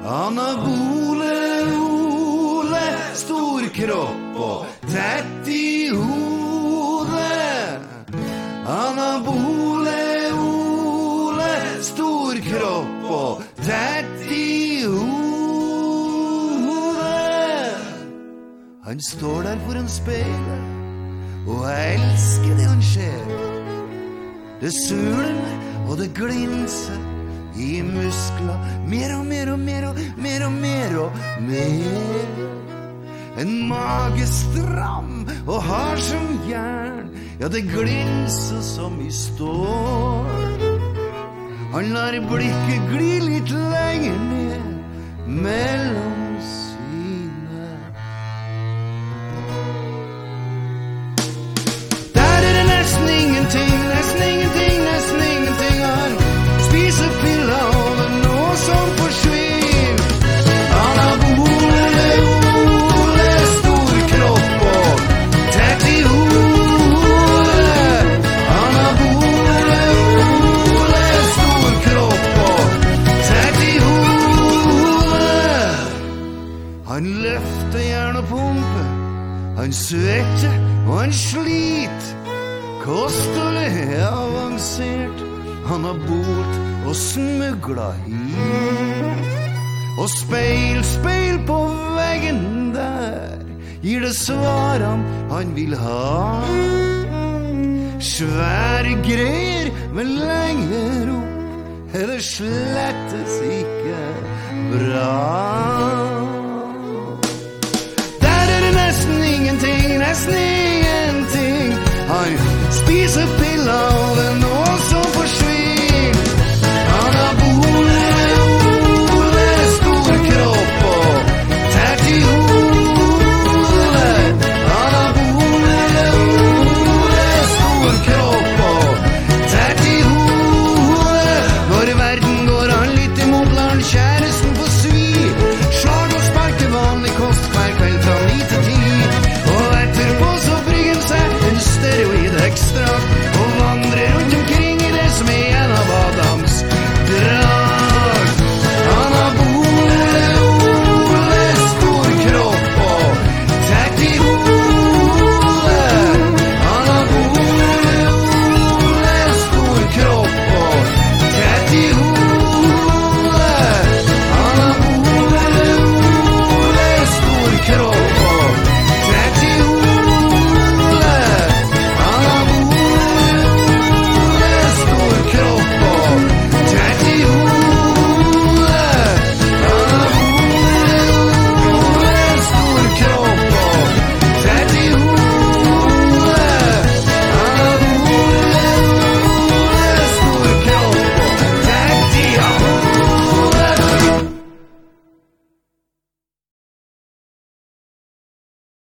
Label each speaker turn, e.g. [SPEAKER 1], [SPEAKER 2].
[SPEAKER 1] Anabole Ole, stor kropp og tett i hodet. Anabole Ole, stor kropp og tett i hodet. Han står der foran speilet, og jeg elsker det han ser. Det suler og det glinser i muskler, mer og mer og mer og mer og mer og mer. En mage stram og hard som jern, ja det glinser som i stål. Han lar blikket gli litt lenger ned mellom sine. Der det nesten ingenting, nesten ingenting, nesten ingenting. Han spiser piller og det er noe som forsvinner. Anabole Ole, stor kropp og tett i hodet. Anabole Ole, stor kropp og tett i hodet. Han løfter gjerne pumper, han svetter og han sliter. Kostholdet er avansert, han har bort og smugla hit. Og speil på veggen der gir det svarene han vil ha. Svære greier, men lenger opp er det slettes ikke